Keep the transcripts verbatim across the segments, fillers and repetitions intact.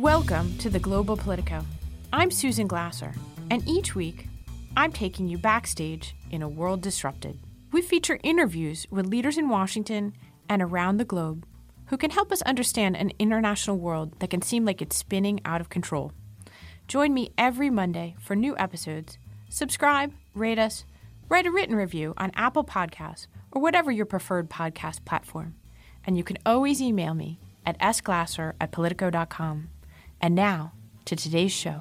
Welcome to the Global Politico. I'm Susan Glasser, and each week, I'm taking you backstage in a world disrupted. We feature interviews with leaders in Washington and around the globe who can help us understand an international world that can seem like it's spinning out of control. Join me every Monday for new episodes. Subscribe, rate us, write a written review on Apple Podcasts or whatever your preferred podcast platform. And you can always email me at s glasser at politico dot com. And now, to today's show.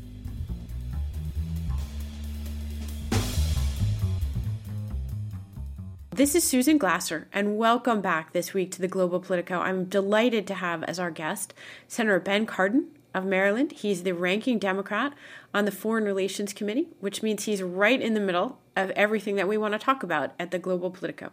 This is Susan Glasser, and welcome back this week to the Global Politico. I'm delighted to have as our guest Senator Ben Cardin of Maryland. He's the ranking Democrat on the Foreign Relations Committee, which means he's right in the middle of everything that we want to talk about at the Global Politico.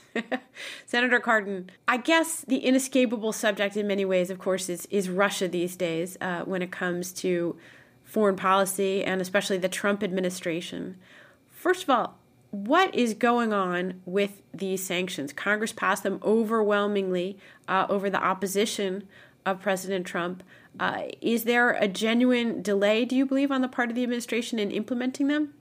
Senator Cardin, I guess the inescapable subject in many ways, of course, is, is Russia these days uh, when it comes to foreign policy and especially the Trump administration. First of all, what is going on with these sanctions? Congress passed them overwhelmingly uh, over the opposition of President Trump. Uh, is there a genuine delay, do you believe, on the part of the administration in implementing them?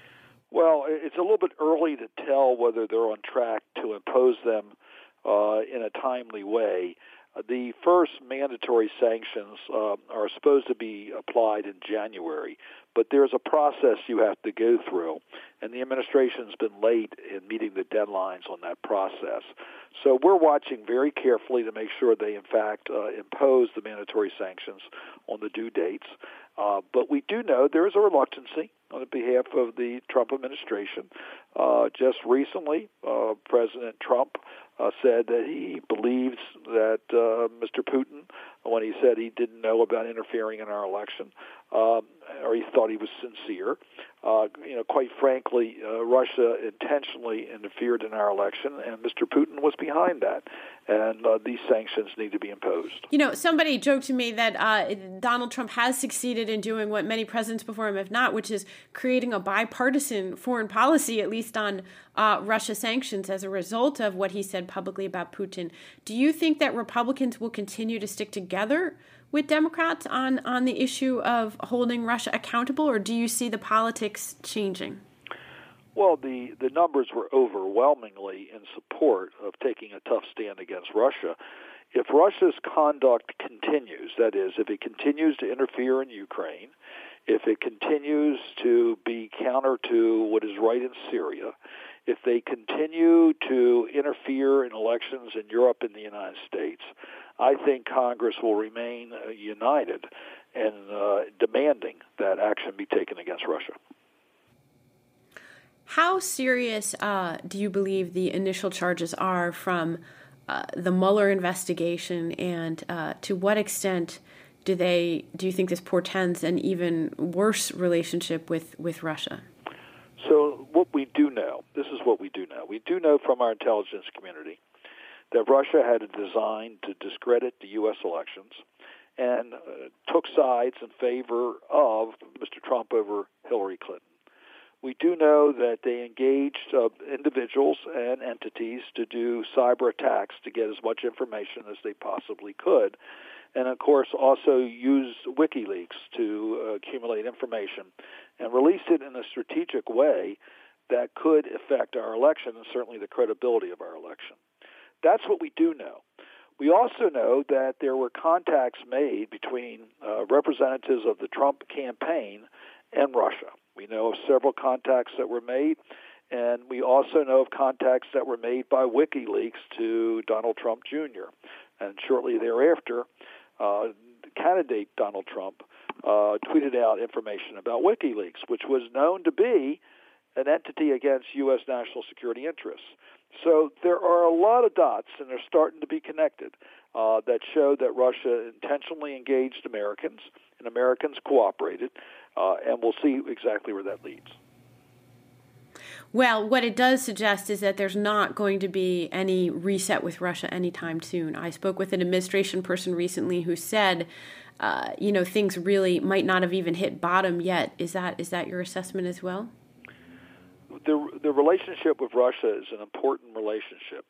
Well, it's a little bit early to tell whether they're on track to impose them uh, in a timely way. The first mandatory sanctions uh, are supposed to be applied in January, but there's a process you have to go through, and the administration's been late in meeting the deadlines on that process. So we're watching very carefully to make sure they, in fact, uh, impose the mandatory sanctions on the due dates. Uh, but we do know there is a reluctancy on behalf of the Trump administration. Uh, just recently, uh, President Trump uh, said that he believes that uh, Mister Putin, when he said he didn't know about interfering in our election, um, or he thought he was sincere. Uh, you know, quite frankly, uh, Russia intentionally interfered in our election, and Mister Putin was behind that. And uh, these sanctions need to be imposed. You know, somebody joked to me that uh, Donald Trump has succeeded in doing what many presidents before him have not, which is creating a bipartisan foreign policy, at least on uh, Russia sanctions, as a result of what he said publicly about Putin. Do you think that Republicans will continue to stick together with Democrats on, on the issue of holding Russia accountable, or do you see the politics changing? Well, the, the numbers were overwhelmingly in support of taking a tough stand against Russia. If Russia's conduct continues, that is, if it continues to interfere in Ukraine, if it continues to be counter to what is right in Syria, if they continue to interfere in elections in Europe and the United States, I think Congress will remain uh, united in uh, demanding that action be taken against Russia. How serious uh, do you believe the initial charges are from uh, the Mueller investigation, and uh, to what extent do they do you think this portends an even worse relationship with, with Russia? So what we do know, this is what we do know. We do know from our intelligence community that Russia had a design to discredit the U S elections and uh, took sides in favor of Mister Trump over Hillary Clinton. We do know that they engaged uh, individuals and entities to do cyber attacks to get as much information as they possibly could, and of course also used WikiLeaks to uh, accumulate information and release it in a strategic way that could affect our election and certainly the credibility of our election. That's what we do know. We also know that there were contacts made between uh, representatives of the Trump campaign and Russia. We know of several contacts that were made, and we also know of contacts that were made by WikiLeaks to Donald Trump Junior And shortly thereafter, uh, candidate Donald Trump uh, tweeted out information about WikiLeaks, which was known to be an entity against U S national security interests. So there are a lot of dots, and they're starting to be connected, uh, that show that Russia intentionally engaged Americans, and Americans cooperated, uh, and we'll see exactly where that leads. Well, what it does suggest is that there's not going to be any reset with Russia anytime soon. I spoke with an administration person recently who said, uh, you know, things really might not have even hit bottom yet. Is that is that your assessment as well? The the relationship with Russia is an important relationship.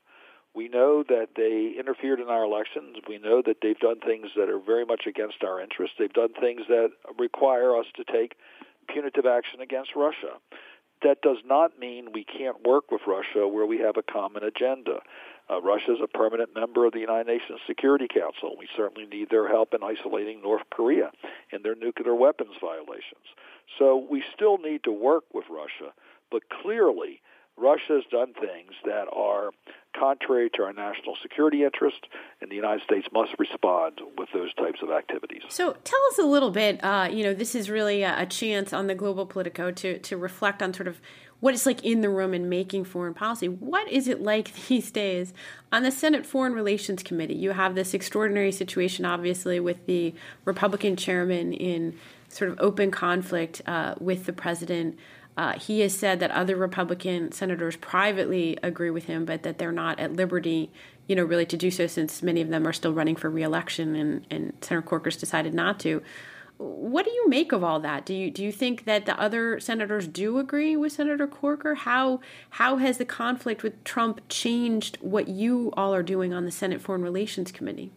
We know that they interfered in our elections. We know that they've done things that are very much against our interests. They've done things that require us to take punitive action against Russia. That does not mean we can't work with Russia where we have a common agenda. Uh, Russia is a permanent member of the United Nations Security Council. We certainly need their help in isolating North Korea and their nuclear weapons violations. So we still need to work with Russia, but clearly Russia has done things that are contrary to our national security interest, and the United States must respond with those types of activities. So tell us a little bit, uh, you know, this is really a, a chance on the Global Politico to, to reflect on sort of what it's like in the room and making foreign policy. What is it like these days on the Senate Foreign Relations Committee? You have this extraordinary situation, obviously, with the Republican chairman in sort of open conflict uh, with the president. Uh, he has said that other Republican senators privately agree with him, but that they're not at liberty, you know, really to do so, since many of them are still running for re-election, and, and Senator Corker's decided not to. What do you make of all that? Do you do you think that the other senators do agree with Senator Corker? How how has the conflict with Trump changed what you all are doing on the Senate Foreign Relations Committee?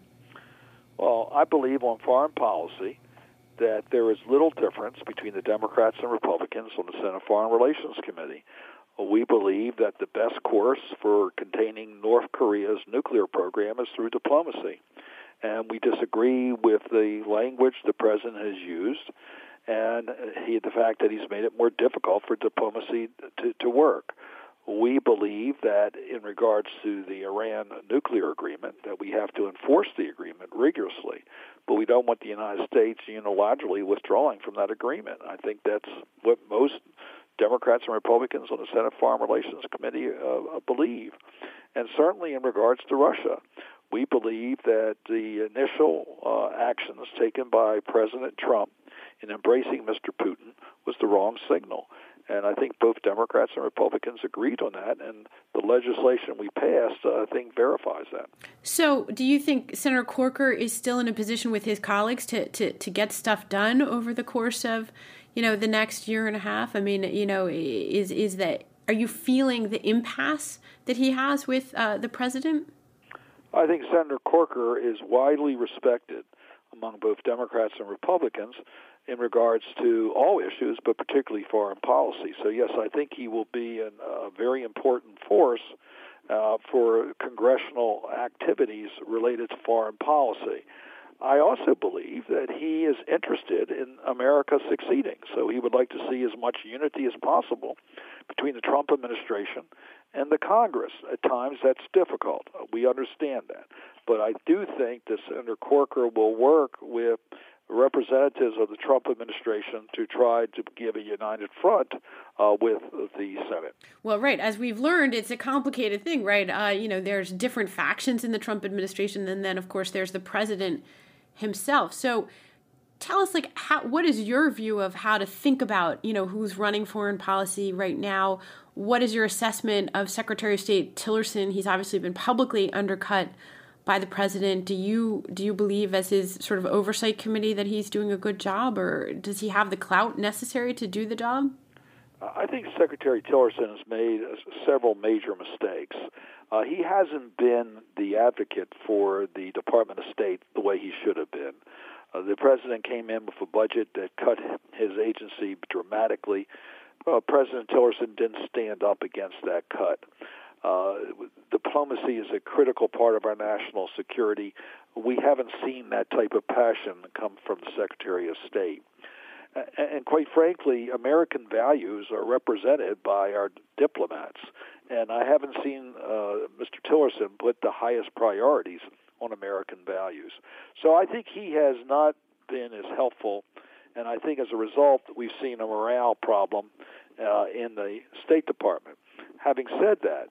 Well, I believe on foreign policy that there is little difference between the Democrats and Republicans on the Senate Foreign Relations Committee. We believe that the best course for containing North Korea's nuclear program is through diplomacy. And we disagree with the language the president has used and he, the fact that he's made it more difficult for diplomacy to, to work. We believe that in regards to the Iran nuclear agreement, that we have to enforce the agreement rigorously, but we don't want the United States unilaterally withdrawing from that agreement. I think that's what most Democrats and Republicans on the Senate Foreign Relations Committee uh, believe. And certainly in regards to Russia, we believe that the initial uh, actions taken by President Trump in embracing Mister Putin was the wrong signal. And I think both Democrats and Republicans agreed on that, and the legislation we passed, uh, I think, verifies that. So do you think Senator Corker is still in a position with his colleagues to, to, to get stuff done over the course of, you know, the next year and a half? I mean, you know, is is that, are you feeling the impasse that he has with uh, the president? I think Senator Corker is widely respected among both Democrats and Republicans in regards to all issues, but particularly foreign policy. So, yes, I think he will be an, a very important force uh, for congressional activities related to foreign policy. I also believe that he is interested in America succeeding, so he would like to see as much unity as possible between the Trump administration and the Congress. At times that's difficult. We understand that. But I do think that Senator Corker will work with representatives of the Trump administration to try to give a united front uh, with the Senate. Well, right. As we've learned, it's a complicated thing, right? Uh, you know, there's different factions in the Trump administration, and then, of course, there's the president himself. So tell us, like, how, what is your view of how to think about, you know, who's running foreign policy right now? What is your assessment of Secretary of State Tillerson? He's obviously been publicly undercut by the president. Do you do you believe, as his sort of oversight committee, that he's doing a good job, or does he have the clout necessary to do the job? I think Secretary Tillerson has made several major mistakes. Uh, he hasn't been the advocate for the Department of State the way he should have been. Uh, the president came in with a budget that cut his agency dramatically. Uh, President Tillerson didn't stand up against that cut. Uh, diplomacy is a critical part of our national security. We haven't seen that type of passion come from the Secretary of State. And quite frankly, American values are represented by our diplomats. And I haven't seen uh, Mister Tillerson put the highest priorities on American values. So I think he has not been as helpful. And I think as a result, we've seen a morale problem uh, in the State Department. Having said that,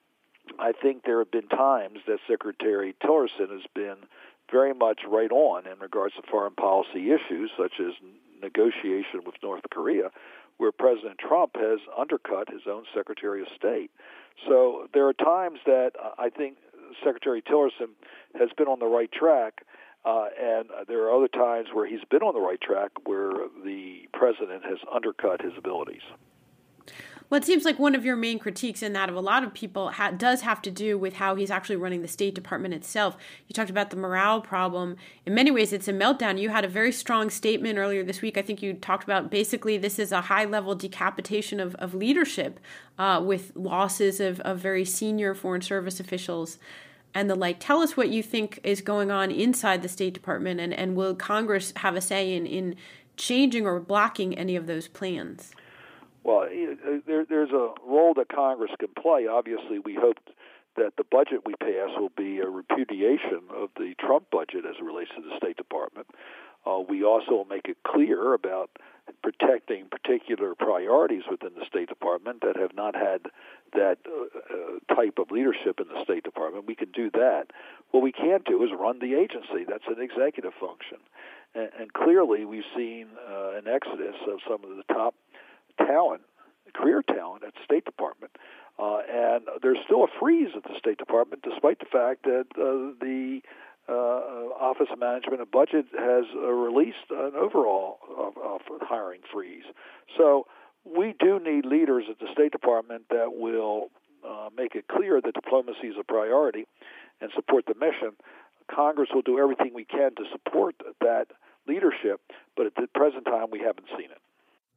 I think there have been times that Secretary Tillerson has been very much right on in regards to foreign policy issues, such as negotiation with North Korea, where President Trump has undercut his own Secretary of State. So there are times that I think Secretary Tillerson has been on the right track, uh, and there are other times where he's been on the right track where the president has undercut his abilities. Well, it seems like one of your main critiques, and that of a lot of people, ha- does have to do with how he's actually running the State Department itself. You talked about the morale problem. In many ways, it's a meltdown. You had a very strong statement earlier this week. I think you talked about basically this is a high-level decapitation of, of leadership uh, with losses of, of very senior Foreign Service officials and the like. Tell us what you think is going on inside the State Department, and, and will Congress have a say in, in changing or blocking any of those plans? Well, there, there's a role that Congress can play. Obviously, we hope that the budget we pass will be a repudiation of the Trump budget as it relates to the State Department. Uh, we also will make it clear about protecting particular priorities within the State Department that have not had that uh, type of leadership in the State Department. We can do that. What we can't do is run the agency. That's an executive function. And, and clearly, we've seen uh, an exodus of some of the top talent, career talent at the State Department. Uh, and there's still a freeze at the State Department, despite the fact that uh, the uh, Office of Management and Budget has uh, released an overall uh, uh, hiring freeze. So we do need leaders at the State Department that will uh, make it clear that diplomacy is a priority and support the mission. Congress will do everything we can to support that leadership, but at the present time, we haven't seen it.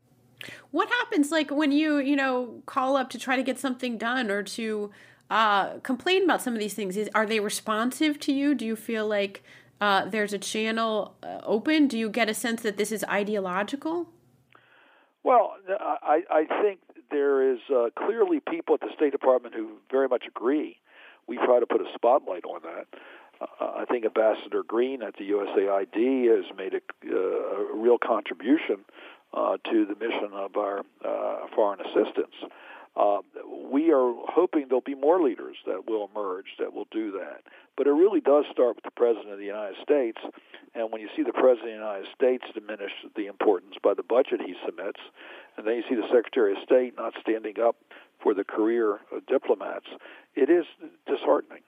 What happens, like, when you, you know, call up to try to get something done or to uh, complain about some of these things? Is, are they responsive to you? Do you feel like uh, there's a channel uh, open? Do you get a sense that this is ideological? Well, I, I think there is uh, clearly people at the State Department who very much agree. We try to put a spotlight on that. Uh, I think Ambassador Green at the U S A I D has made a, uh, a real contribution Uh, to the mission of our uh, foreign assistance. Uh, we are hoping there'll be more leaders that will emerge that will do that. But it really does start with the President of the United States. And when you see the President of the United States diminish the importance by the budget he submits, and then you see the Secretary of State not standing up for the career uh, diplomats, it is disheartening.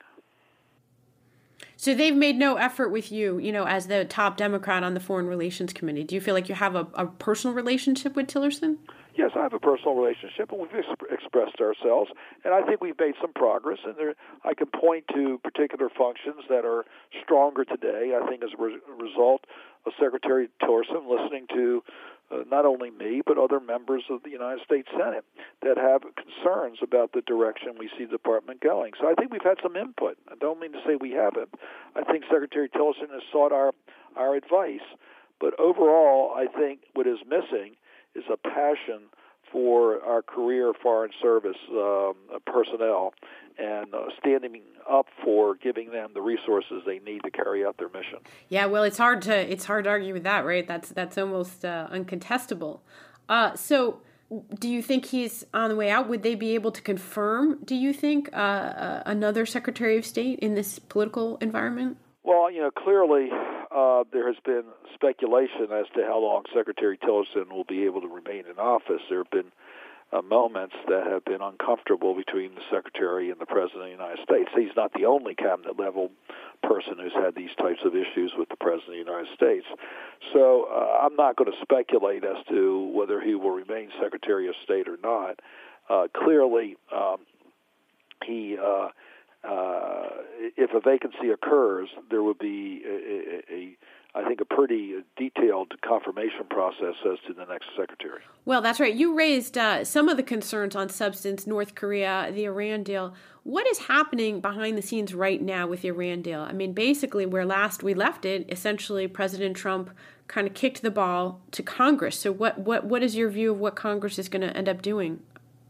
So they've made no effort with you, you know, as the top Democrat on the Foreign Relations Committee. Do you feel like you have a, a personal relationship with Tillerson? Yes, I have a personal relationship, and we've ex- expressed ourselves, and I think we've made some progress. And there, I can point to particular functions that are stronger today, I think, as a re- result of Secretary Tillerson listening to uh, not only me, but other members of the United States Senate that have concerns about the direction we see the department going. So I think we've had some input. I don't mean to say we haven't. I think Secretary Tillerson has sought our, our advice. But overall, I think what is missing is a passion for our career foreign service um, personnel and uh, standing up for giving them the resources they need to carry out their mission. Yeah, well, it's hard to it's hard to argue with that, right? That's that's almost uh, uncontestable. Uh, so, do you think he's on the way out? Would they be able to confirm? Do you think uh, uh, another Secretary of State in this political environment? Well, you know, clearly uh, there has been speculation as to how long Secretary Tillerson will be able to remain in office. There have been uh, moments that have been uncomfortable between the Secretary and the President of the United States. He's not the only cabinet-level person who's had these types of issues with the President of the United States. So uh, I'm not going to speculate as to whether he will remain Secretary of State or not. Uh, clearly, um, he... Uh, Uh, if a vacancy occurs, there would be, a, a, a, I think, a pretty detailed confirmation process as to the next secretary. Well, that's right. You raised uh, some of the concerns on substance, North Korea, the Iran deal. What is happening behind the scenes right now with the Iran deal? I mean, basically, where last we left it, essentially President Trump kind of kicked the ball to Congress. So what, what, what is your view of what Congress is going to end up doing?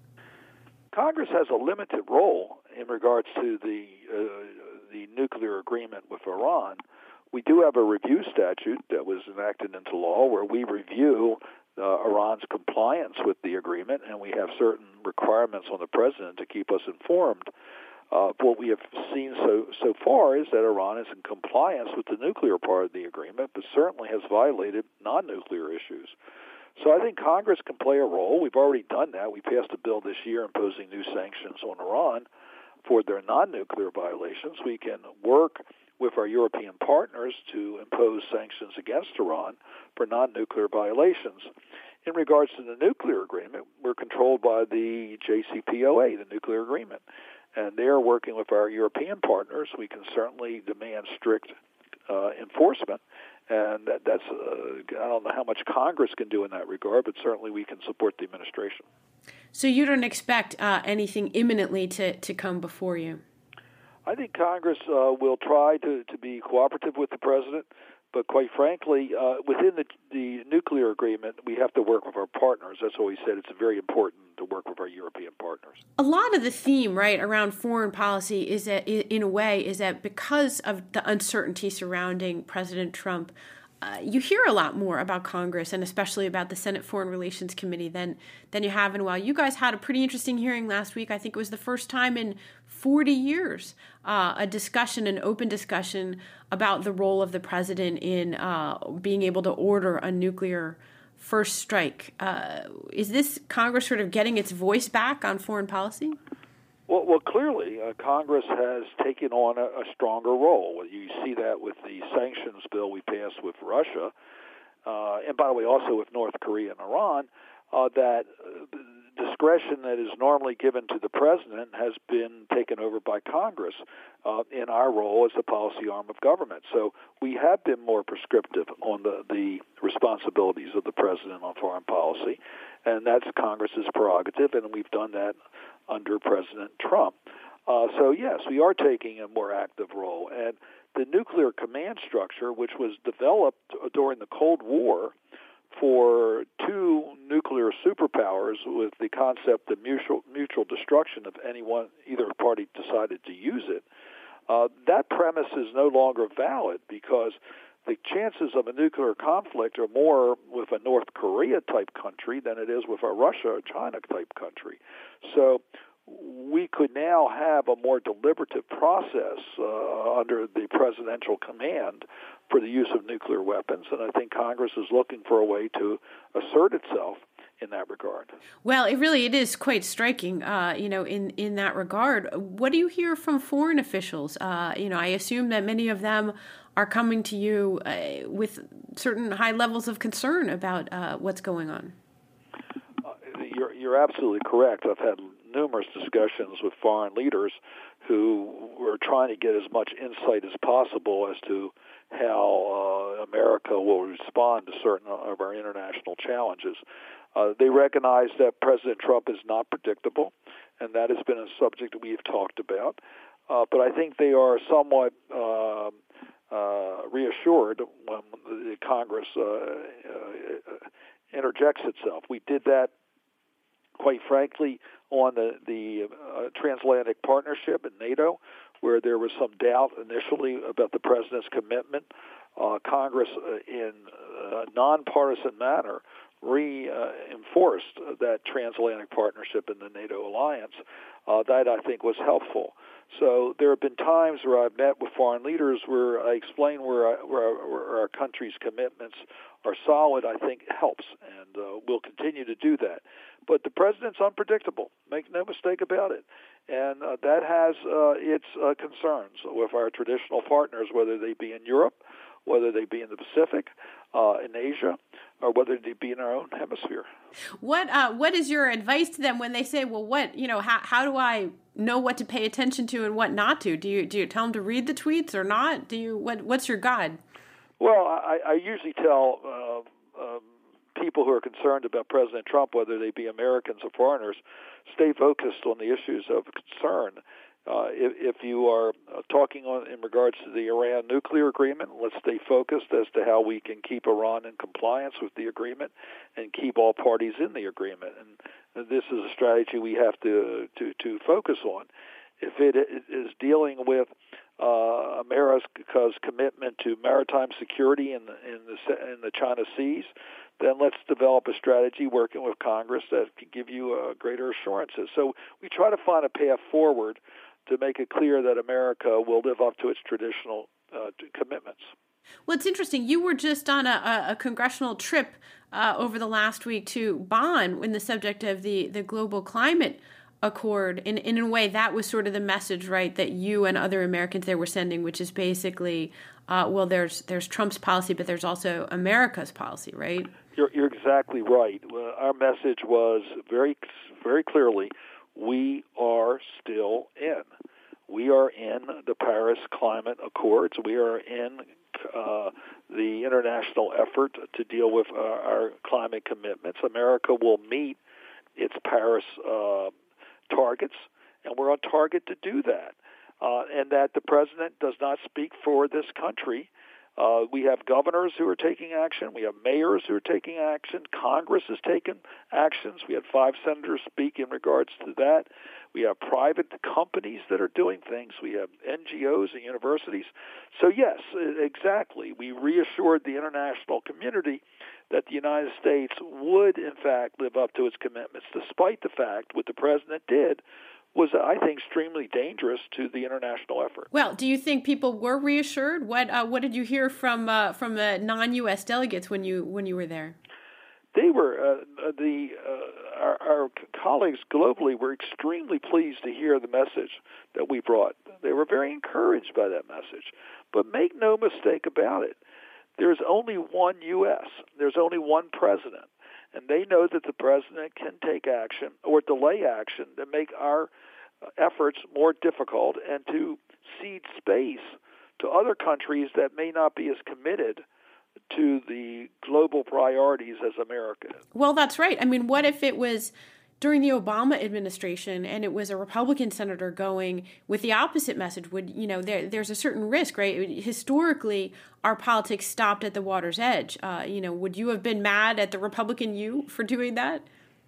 Congress has a limited role in regards to the uh, the nuclear agreement with Iran. We do have a review statute that was enacted into law where we review uh, Iran's compliance with the agreement, and we have certain requirements on the president to keep us informed. Uh, what we have seen so so far is that Iran is in compliance with the nuclear part of the agreement, but certainly has violated non-nuclear issues. So I think Congress can play a role. We've already done that. We passed a bill this year imposing new sanctions on Iran for their non-nuclear violations. We can work with our European partners to impose sanctions against Iran for non-nuclear violations. in regards to the nuclear agreement, we're controlled by the J C P O A, the nuclear agreement, and they're working with our European partners. We can certainly demand strict uh, enforcement, and that, that's uh, I don't know how much Congress can do in that regard, but certainly we can support the administration. So you don't expect uh, anything imminently to, to come before you? I think Congress uh, will try to, to be cooperative with the president, but quite frankly, uh, within the, the nuclear agreement, we have to work with our partners. That's what we said. It's very important to work with our European partners. A lot of the theme, right, around foreign policy is that, in a way, is that because of the uncertainty surrounding President Trump, Uh, you hear a lot more about Congress and especially about the Senate Foreign Relations Committee than than you have in a while. You guys had a pretty interesting hearing last week. I think it was the first time in forty years, uh, a discussion, an open discussion about the role of the president in uh, being able to order a nuclear first strike. Uh, is this Congress sort of getting its voice back on foreign policy? Well, well, clearly, uh, Congress has taken on a, a stronger role. You see that with the sanctions bill we passed with Russia, uh, and by the way, also with North Korea and Iran, uh, that uh, discretion that is normally given to the president has been taken over by Congress uh, in our role as the policy arm of government. So we have been more prescriptive on the, the responsibilities of the president on foreign policy, and that's Congress's prerogative, and we've done that under President Trump. Uh, so, yes, we are taking a more active role. And the nuclear command structure, which was developed during the Cold War for two nuclear superpowers with the concept of mutual, mutual destruction if anyone, either party decided to use it, uh, that premise is no longer valid because the chances of a nuclear conflict are more with a North Korea-type country than it is with a Russia or China-type country. So we could now have a more deliberative process uh, under the presidential command for the use of nuclear weapons, and I think Congress is looking for a way to assert itself in that regard. Well, it really it is quite striking, uh, you know, in, in that regard. What do you hear from foreign officials? Uh, you know, I assume that many of them are coming to you uh, with certain high levels of concern about uh, what's going on. Uh, you're, you're absolutely correct. I've had numerous discussions with foreign leaders who were trying to get as much insight as possible as to how uh, America will respond to certain of our international challenges. Uh, they recognize that President Trump is not predictable, and that has been a subject that we have talked about. Uh, but I think they are somewhat uh, uh, reassured when the Congress uh, uh, interjects itself. We did that, quite frankly, on the, the uh, transatlantic partnership in NATO, where there was some doubt initially about the president's commitment. Uh, Congress, uh, in a nonpartisan manner, reinforced uh, that transatlantic partnership in the NATO alliance. Uh, that, I think, was helpful. So there have been times where I've met with foreign leaders where I explain where, I, where, where our country's commitments are solid. I think it helps, and uh, we'll continue to do that. But the president's unpredictable. Make no mistake about it. And uh, that has uh, its uh, concerns with our traditional partners, whether they be in Europe, whether they be in the Pacific, uh, in Asia, or whether they be in our own hemisphere. What uh, what is your advice to them when they say, well, what, you know, how how do I know what to pay attention to and what not to? Do you do you tell them to read the tweets or not? Do you what what's your guide? Well, I, I usually tell uh, um, people who are concerned about President Trump, whether they be Americans or foreigners, stay focused on the issues of concern. Uh, if, if you are uh, talking on, in regards to the Iran nuclear agreement, let's stay focused as to how we can keep Iran in compliance with the agreement and keep all parties in the agreement. And this is a strategy we have to to, to focus on. If it is dealing with uh, America's commitment to maritime security in the, in the in the China seas, then let's develop a strategy working with Congress that can give you uh, greater assurances. So we try to find a path forward to make it clear that America will live up to its traditional uh, commitments. Well, it's interesting. You were just on a, a congressional trip uh, over the last week to Bonn in the subject of the, the global climate accord. And, and in a way, that was sort of the message, right, that you and other Americans there were sending, which is basically, uh, well, there's there's Trump's policy, but there's also America's policy, right? You're, you're exactly right. Our message was very, very clearly, we are still in. We are in the Paris Climate Accords. We are in uh, the international effort to deal with uh, our climate commitments. America will meet its Paris uh, targets, and we're on target to do that. Uh, and that the president does not speak for this country. Uh, we have governors who are taking action. We have mayors who are taking action. Congress has taken actions. We had five senators speak in regards to that. We have private companies that are doing things. We have N G Os and universities. So, yes, exactly. We reassured the international community that the United States would, in fact, live up to its commitments, despite the fact what the president did was, I think, extremely dangerous to the international effort. Well, do you think people were reassured? What uh, what did you hear from uh, from the non-U S delegates when you when you were there? They were uh, the uh, our, our colleagues globally were extremely pleased to hear the message that we brought. They were very encouraged by that message. But make no mistake about it, there's only one U S. There's only one president. And they know that the president can take action or delay action to make our efforts more difficult and to cede space to other countries that may not be as committed to the global priorities as America is. Well, that's right. I mean, what if it was during the Obama administration and it was a Republican senator going with the opposite message? Would, you know, there, there's a certain risk, right? Historically, our politics stopped at the water's edge. Uh, you know, would you have been mad at the Republican you for doing that?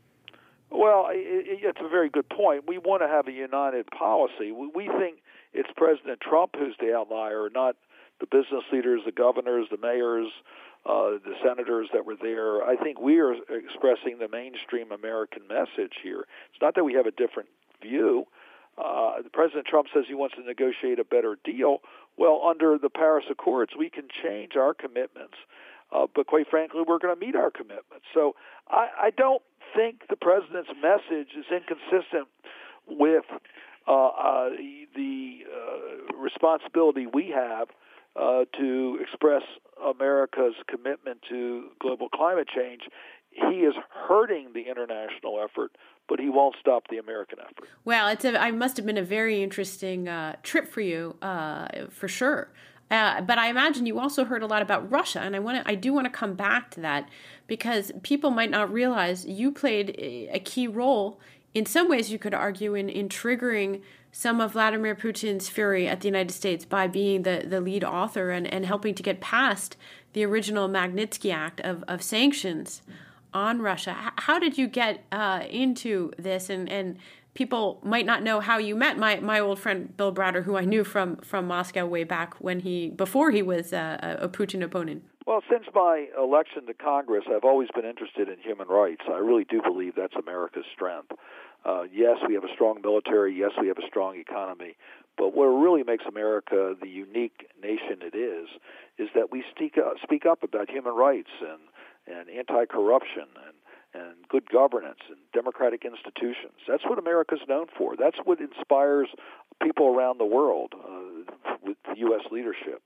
Well, it, it's a very good point. We want to have a united policy. We, we think it's President Trump who's the outlier, not the business leaders, the governors, the mayors, uh, the senators that were there. I think we are expressing the mainstream American message here. It's not that we have a different view. Uh, President Trump says he wants to negotiate a better deal. Well, under the Paris Accords, we can change our commitments. Uh, but quite frankly, we're going to meet our commitments. So I, I don't think the president's message is inconsistent with uh, uh, the uh, responsibility we have uh, to express America's commitment to global climate change. He is hurting the international effort, but he won't stop the American effort. Well, it's a, I must have been a very interesting uh, trip for you, uh, for sure. Uh, but I imagine you also heard a lot about Russia, and I want to, I do want to come back to that because people might not realize you played a key role. In some ways, you could argue in, in triggering some of Vladimir Putin's fury at the United States by being the, the lead author and, and helping to get past the original Magnitsky Act of, of sanctions on Russia. H- how did you get uh, into this? And, and people might not know how you met. My my old friend Bill Browder, who I knew from, from Moscow way back when he before he was uh, a Putin opponent. Well, since my election to Congress, I've always been interested in human rights. I really do believe that's America's strength. Uh, yes, we have a strong military. Yes, we have a strong economy. But what really makes America the unique nation it is, is that we speak up, speak up about human rights and, and anti-corruption and, and good governance and democratic institutions. That's what America's known for. That's what inspires people around the world uh, with the U S leadership.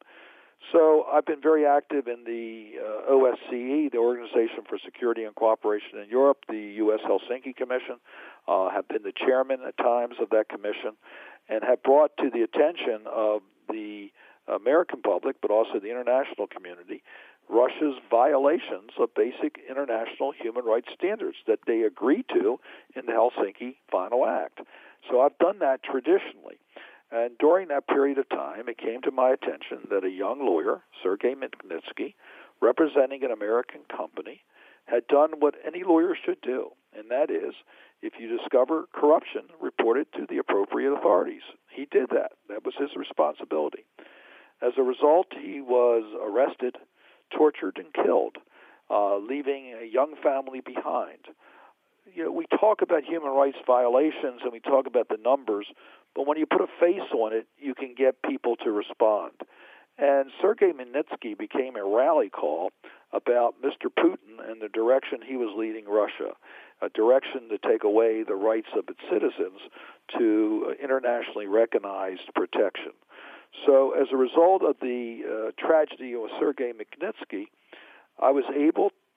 So I've been very active in the uh, O S C E, the Organization for Security and Cooperation in Europe, the U S Helsinki Commission, uh, have been the chairman at times of that commission, and have brought to the attention of the American public, but also the international community, Russia's violations of basic international human rights standards that they agreed to in the Helsinki Final Act. So I've done that traditionally. And during that period of time, it came to my attention that a young lawyer, Sergei Magnitsky, representing an American company, had done what any lawyer should do, and that is, if you discover corruption, report it to the appropriate authorities. He did that. That was his responsibility. As a result, he was arrested, tortured, and killed, uh, leaving a young family behind. You know, we talk about human rights violations and we talk about the numbers, but when you put a face on it, you can get people to respond. And Sergei Magnitsky became a rally call about Mister Putin and the direction he was leading Russia, a direction to take away the rights of its citizens to internationally recognized protection. So as a result of the uh, tragedy with Sergei Magnitsky, I was able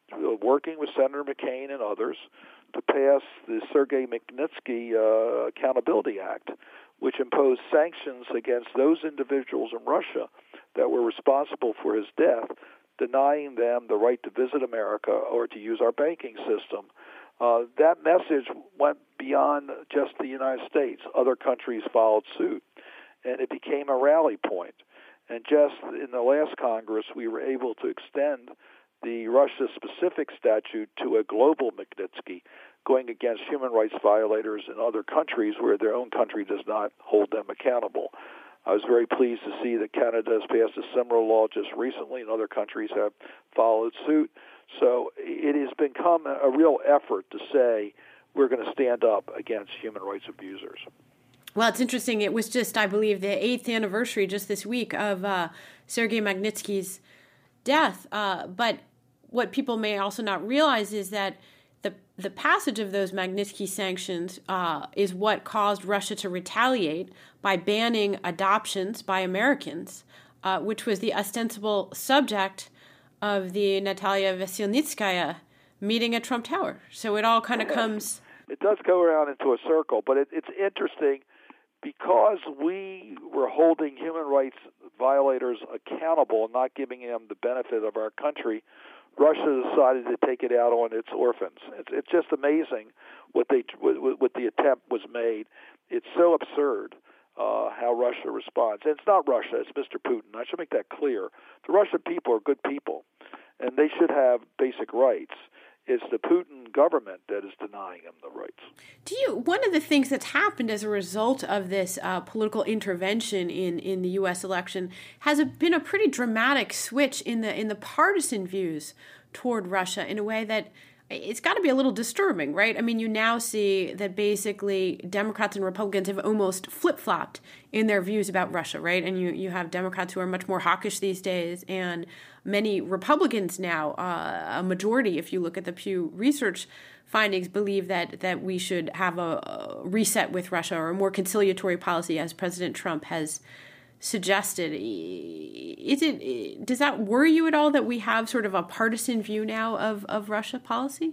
uh, working with Senator McCain and others to pass the Sergei Magnitsky uh, Accountability Act, which imposed sanctions against those individuals in Russia that were responsible for his death, denying them the right to visit America or to use our banking system. Uh, that message went beyond just the United States. Other countries followed suit, and it became a rally point. And just in the last Congress, we were able to extend the Russia-specific statute to a global Magnitsky, going against human rights violators in other countries where their own country does not hold them accountable. I was very pleased to see that Canada has passed a similar law just recently, and other countries have followed suit. So it has become a real effort to say we're going to stand up against human rights abusers. Well, it's interesting. It was just, I believe, the eighth anniversary just this week of uh, Sergei Magnitsky's death. Uh, but what people may also not realize is that the the passage of those Magnitsky sanctions uh, is what caused Russia to retaliate by banning adoptions by Americans, uh, which was the ostensible subject of the Natalia Veselnitskaya meeting at Trump Tower. So it all kind of comes... It does go around into a circle, but it, it's interesting because we were holding human rights violators accountable and not giving them the benefit of our country. Russia decided to take it out on its orphans. It's, it's just amazing what they what, what the attempt was made. It's so absurd uh, how Russia responds. And it's not Russia, it's Mister Putin. I should make that clear. The Russian people are good people, and they should have basic rights. It's the Putin government that is denying them the rights. Do you? One of the things that's happened as a result of this uh, political intervention in, in the U S election has a, been a pretty dramatic switch in the in the partisan views toward Russia in a way that it's got to be a little disturbing, right? I mean, you now see that basically Democrats and Republicans have almost flip-flopped in their views about Russia, right? And you, you have Democrats who are much more hawkish these days, and many Republicans now, uh, a majority, if you look at the Pew Research findings, believe that that we should have a, a reset with Russia or a more conciliatory policy, as President Trump has suggested. Is it, does that worry you at all that we have sort of a partisan view now of, of Russia policy?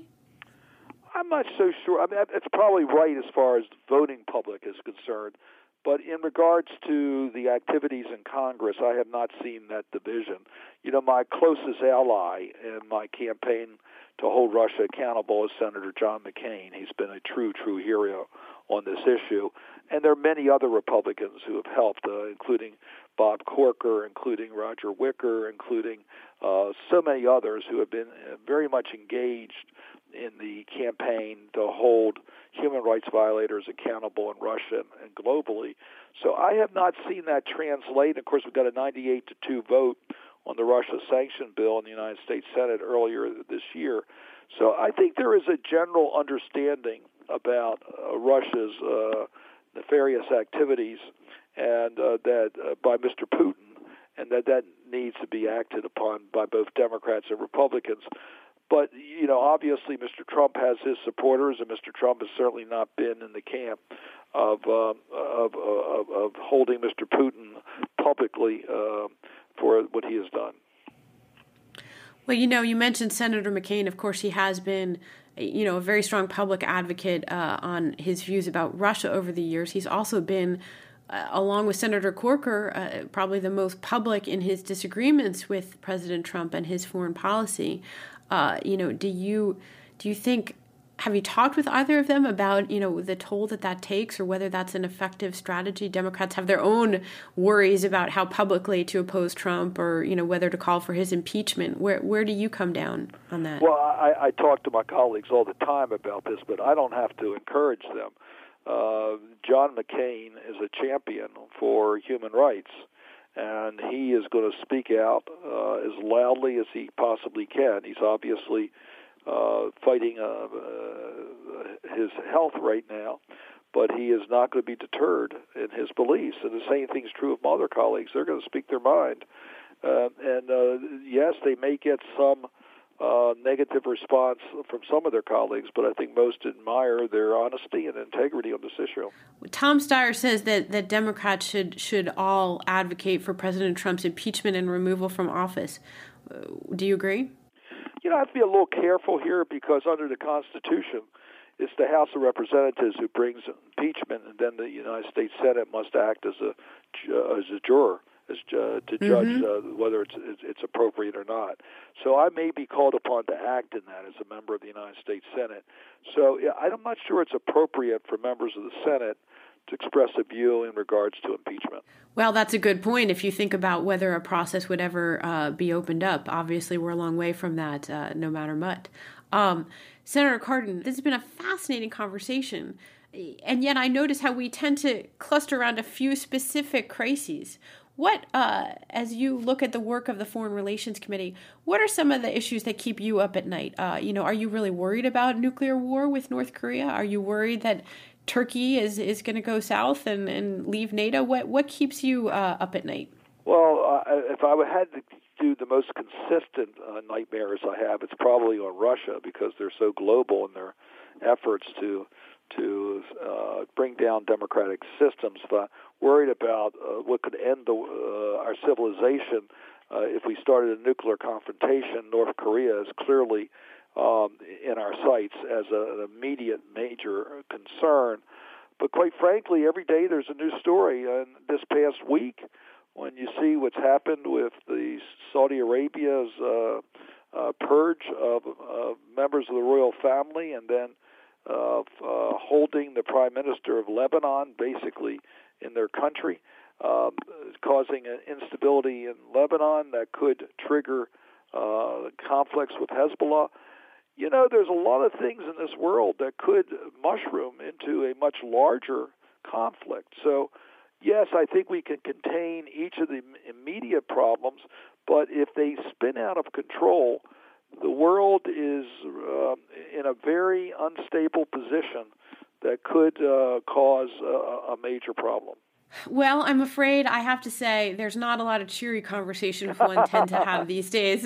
I'm not so sure. I mean, it's probably right as far as the voting public is concerned. But in regards to the activities in Congress, I have not seen that division. You know, my closest ally in my campaign to hold Russia accountable is Senator John McCain. He's been a true, true hero on this issue. And there are many other Republicans who have helped, uh, including Bob Corker, including Roger Wicker, including uh, so many others who have been very much engaged in the campaign to hold human rights violators accountable in Russia and globally. So I have not seen that translate. Of course, we got a ninety-eight to two vote on the Russia sanction bill in the United States Senate earlier this year. So I think there is a general understanding about uh, Russia's uh, nefarious activities and uh, that uh, by Mister Putin, and that that needs to be acted upon by both Democrats and Republicans. But, you know, obviously Mister Trump has his supporters, and Mister Trump has certainly not been in the camp of uh, of, of, of holding Mister Putin publicly uh, for what he has done. Well, you know, you mentioned Senator McCain. Of course, he has been, you know, a very strong public advocate uh, on his views about Russia over the years. He's also been, uh, along with Senator Corker, uh, probably the most public in his disagreements with President Trump and his foreign policy. Uh, you know, do you do you think, have you talked with either of them about, you know, the toll that that takes or whether that's an effective strategy? Democrats have their own worries about how publicly to oppose Trump or, you know, whether to call for his impeachment. Where where do you come down on that? Well, I, I talk to my colleagues all the time about this, but I don't have to encourage them. Uh, John McCain is a champion for human rights, and he is going to speak out uh, as loudly as he possibly can. He's obviously uh, fighting uh, uh, his health right now, but he is not going to be deterred in his beliefs. And the same thing is true of my other colleagues. They're going to speak their mind. Uh, and uh, yes, they may get some uh, negative response from some of their colleagues, but I think most admire their honesty and integrity on this issue. Tom Steyer says that, that Democrats should should all advocate for President Trump's impeachment and removal from office. Uh, do you agree? you know, I have to be a little careful here because under the Constitution, it's the House of Representatives who brings impeachment, and then the United States Senate must act as a uh, as a juror, as uh, to judge mm-hmm. uh, whether it's it's appropriate or not. So I may be called upon to act in that as a member of the United States Senate. So yeah, I'm not sure it's appropriate for members of the Senate to express a view in regards to impeachment. Well, that's a good point. If you think about whether a process would ever uh, be opened up, obviously we're a long way from that, uh, no matter what. Um, Senator Cardin, this has been a fascinating conversation, and yet I notice how we tend to cluster around a few specific crises. What, uh, as you look at the work of the Foreign Relations Committee, what are some of the issues that keep you up at night? Uh, you know, are you really worried about nuclear war with North Korea? Are you worried that Turkey is, is going to go south and, and leave NATO? What what keeps you uh, up at night? Well, uh, if I had to do the most consistent uh, nightmares I have, it's probably on Russia because they're so global in their efforts to to uh, bring down democratic systems. If I'm worried about uh, what could end the, uh, our civilization uh, if we started a nuclear confrontation, North Korea is clearly Um, in our sights as a, an immediate major concern. But quite frankly, every day there's a new story. And this past week, when you see what's happened with the Saudi Arabia's uh, uh, purge of, of members of the royal family, and then of uh, holding the prime minister of Lebanon basically in their country, um, causing an instability in Lebanon that could trigger uh, conflicts with Hezbollah. You know, there's a lot of things in this world that could mushroom into a much larger conflict. So, yes, I think we can contain each of the immediate problems, but if they spin out of control, the world is uh, in a very unstable position that could uh, cause a, a major problem. Well, I'm afraid I have to say there's not a lot of cheery conversation one tend to have these days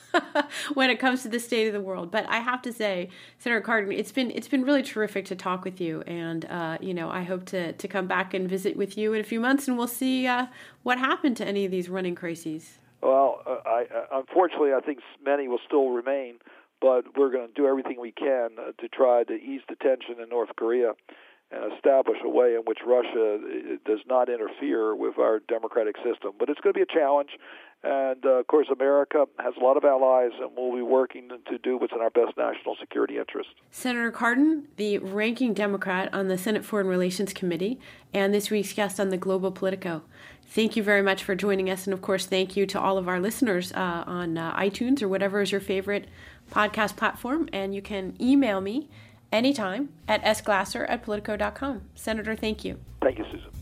when it comes to the state of the world. But I have to say, Senator Cardin, it's been it's been really terrific to talk with you, and uh, you know I hope to to come back and visit with you in a few months, and we'll see uh, what happened to any of these running crises. Well, uh, I, uh, unfortunately, I think many will still remain, but we're going to do everything we can uh, to try to ease the tension in North Korea and establish a way in which Russia does not interfere with our democratic system. But it's going to be a challenge, and uh, of course America has a lot of allies, and we'll be working to do what's in our best national security interest. Senator Cardin, the ranking Democrat on the Senate Foreign Relations Committee, and this week's guest on the Global Politico. Thank you very much for joining us, and of course thank you to all of our listeners uh, on uh, iTunes or whatever is your favorite podcast platform, and you can email me anytime at s glasser at politico dot com. Senator, thank you. Thank you, Susan.